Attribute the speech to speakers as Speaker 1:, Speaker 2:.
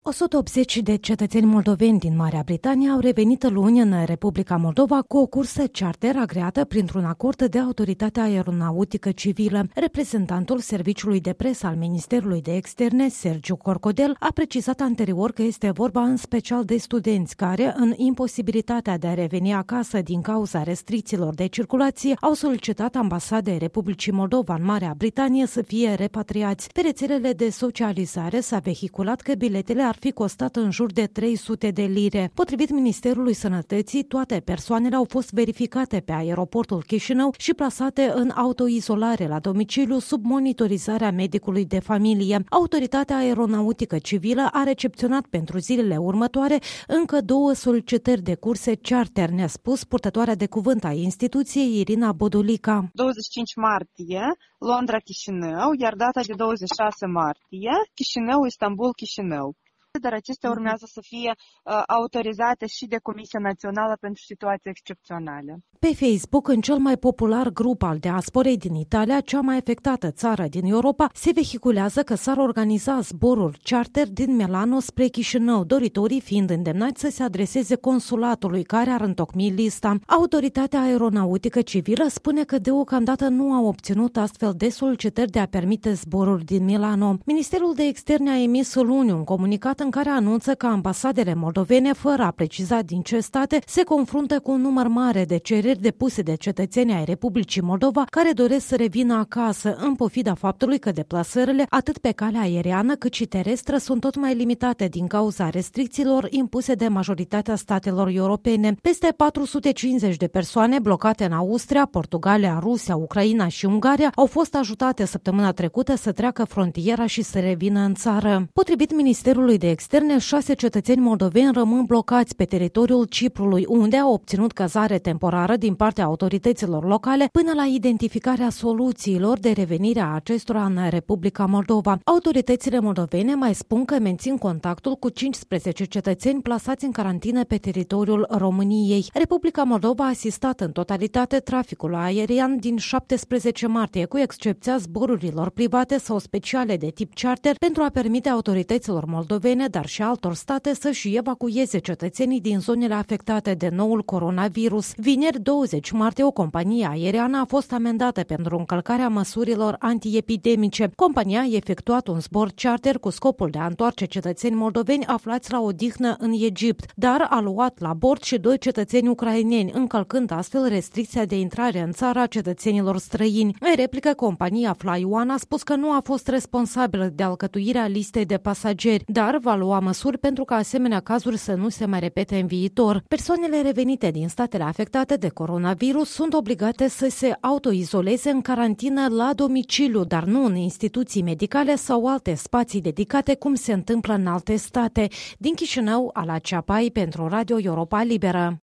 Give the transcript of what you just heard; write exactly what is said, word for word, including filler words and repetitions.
Speaker 1: o sută optzeci de cetățeni moldoveni din Marea Britanie au revenit luni în Republica Moldova cu o cursă charter agreată printr-un acord de Autoritatea Aeronautică Civilă. Reprezentantul Serviciului de Presă al Ministerului de Externe, Sergiu Corcodel, a precizat anterior că este vorba în special de studenți care, în imposibilitatea de a reveni acasă din cauza restricțiilor de circulație, au solicitat ambasadei Republicii Moldova în Marea Britanie să fie repatriați. Pe rețelele de socializare s-a vehiculat că biletele ar fi costat în jur de trei sute de lire. Potrivit Ministerului Sănătății, toate persoanele au fost verificate pe aeroportul Chișinău și plasate în autoizolare la domiciliu sub monitorizarea medicului de familie. Autoritatea Aeronautică Civilă a recepționat pentru zilele următoare încă două solicitări de curse charter, ne-a spus purtătoarea de cuvânt a instituției, Irina Bodulica.
Speaker 2: douăzeci și cinci martie, Londra-Chișinău, iar data de douăzeci și șase martie, Chișinău-Istanbul-Chișinău. Dar acestea urmează să fie uh, autorizate și de Comisia Națională pentru Situații Excepționale.
Speaker 1: Pe Facebook, în cel mai popular grup al diasporei din Italia, cea mai afectată țară din Europa, se vehiculează că s-ar organiza zboruri charter din Milano spre Chișinău, doritorii fiind îndemnați să se adreseze consulatului care ar întocmi lista. Autoritatea Aeronautică Civilă spune că deocamdată nu a obținut astfel de solicitări de a permite zboruri din Milano. Ministerul de Externe a emis luni un comunicat în care anunță că ambasadele moldovene, fără a preciza din ce state, se confruntă cu un număr mare de cereri depuse de cetățenii ai Republicii Moldova care doresc să revină acasă, în pofida faptului că deplasările, atât pe calea aeriană cât și terestră, sunt tot mai limitate din cauza restricțiilor impuse de majoritatea statelor europene. Peste patru sute cincizeci de persoane blocate în Austria, Portugalia, Rusia, Ucraina și Ungaria au fost ajutate săptămâna trecută să treacă frontiera și să revină în țară. Potrivit Ministerului de Externe, șase cetățeni moldoveni rămân blocați pe teritoriul Ciprului, unde au obținut cazare temporară din partea autorităților locale până la identificarea soluțiilor de revenire a acestora în Republica Moldova. Autoritățile moldovene mai spun că mențin contactul cu cincisprezece cetățeni plasați în carantină pe teritoriul României. Republica Moldova a asistat în totalitate traficul aerian din șaptesprezece martie, cu excepția zborurilor private sau speciale de tip charter, pentru a permite autorităților moldovene, dar și altor state, să-și evacueze cetățenii din zonele afectate de noul coronavirus. Vineri, douăzeci martie, o companie aeriană a fost amendată pentru încălcarea măsurilor antiepidemice. Compania a efectuat un zbor charter cu scopul de a întoarce cetățeni moldoveni aflați la odihnă în Egipt, dar a luat la bord și doi cetățeni ucraineni, încălcând astfel restricția de intrare în țară a cetățenilor străini. În replică, compania Fly One a spus că nu a fost responsabilă de alcătuirea listei de pasageri, dar va lua măsuri pentru ca asemenea cazuri să nu se mai repete în viitor. Persoanele revenite din statele afectate de coronavirus sunt obligate să se autoizoleze în carantină la domiciliu, dar nu în instituții medicale sau alte spații dedicate, cum se întâmplă în alte state. Din Chișinău, Ala Ceapai pentru Radio Europa Liberă.